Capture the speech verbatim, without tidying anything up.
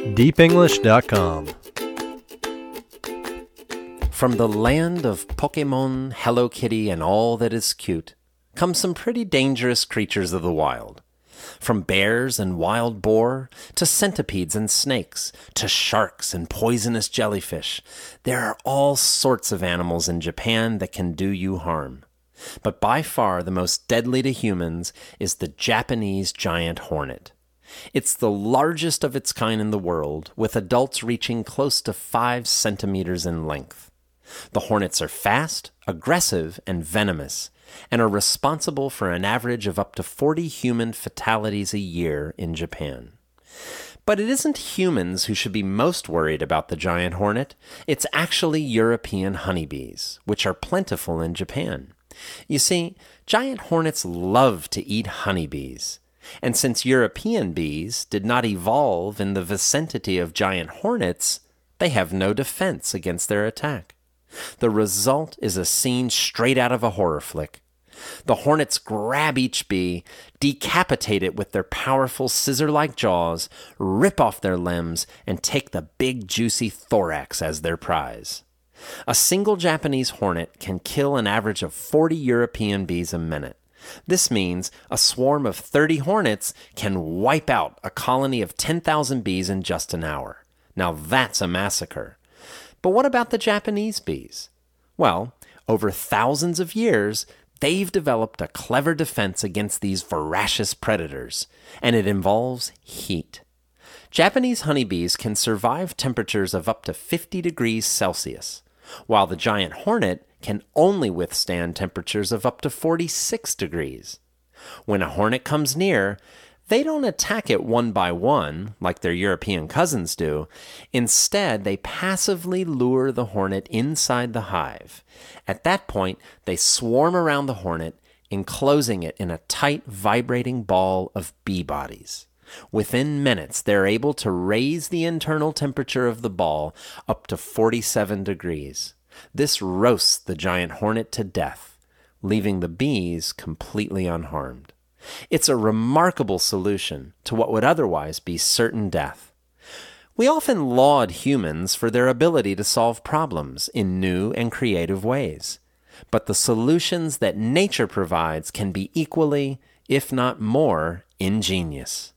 deep english dot com. From the land of Pokemon, Hello Kitty, and all that is cute, come some pretty dangerous creatures of the wild. From bears and wild boar, to centipedes and snakes, to sharks and poisonous jellyfish, there are all sorts of animals in Japan that can do you harm. But by far the most deadly to humans is the Japanese giant hornet. It's the largest of its kind in the world, with adults reaching close to five centimeters in length. The hornets are fast, aggressive, and venomous, and are responsible for an average of up to forty human fatalities a year in Japan. But it isn't humans who should be most worried about the giant hornet. It's actually European honeybees, which are plentiful in Japan. You see, giant hornets love to eat honeybees. And since European bees did not evolve in the vicinity of giant hornets, they have no defense against their attack. The result is a scene straight out of a horror flick. The hornets grab each bee, decapitate it with their powerful scissor-like jaws, rip off their limbs, and take the big juicy thorax as their prize. A single Japanese hornet can kill an average of forty European bees a minute. This means a swarm of thirty hornets can wipe out a colony of ten thousand bees in just an hour. Now that's a massacre. But what about the Japanese bees? Well, over thousands of years, they've developed a clever defense against these voracious predators, and it involves heat. Japanese honeybees can survive temperatures of up to fifty degrees Celsius, while the giant hornet can only withstand temperatures of up to forty-six degrees. When a hornet comes near, they don't attack it one by one, like their European cousins do. Instead, they passively lure the hornet inside the hive. At that point, they swarm around the hornet, enclosing it in a tight, vibrating ball of bee bodies. Within minutes, they're able to raise the internal temperature of the ball up to forty-seven degrees. This roasts the giant hornet to death, leaving the bees completely unharmed. It's a remarkable solution to what would otherwise be certain death. We often laud humans for their ability to solve problems in new and creative ways. But the solutions that nature provides can be equally, if not more, ingenious.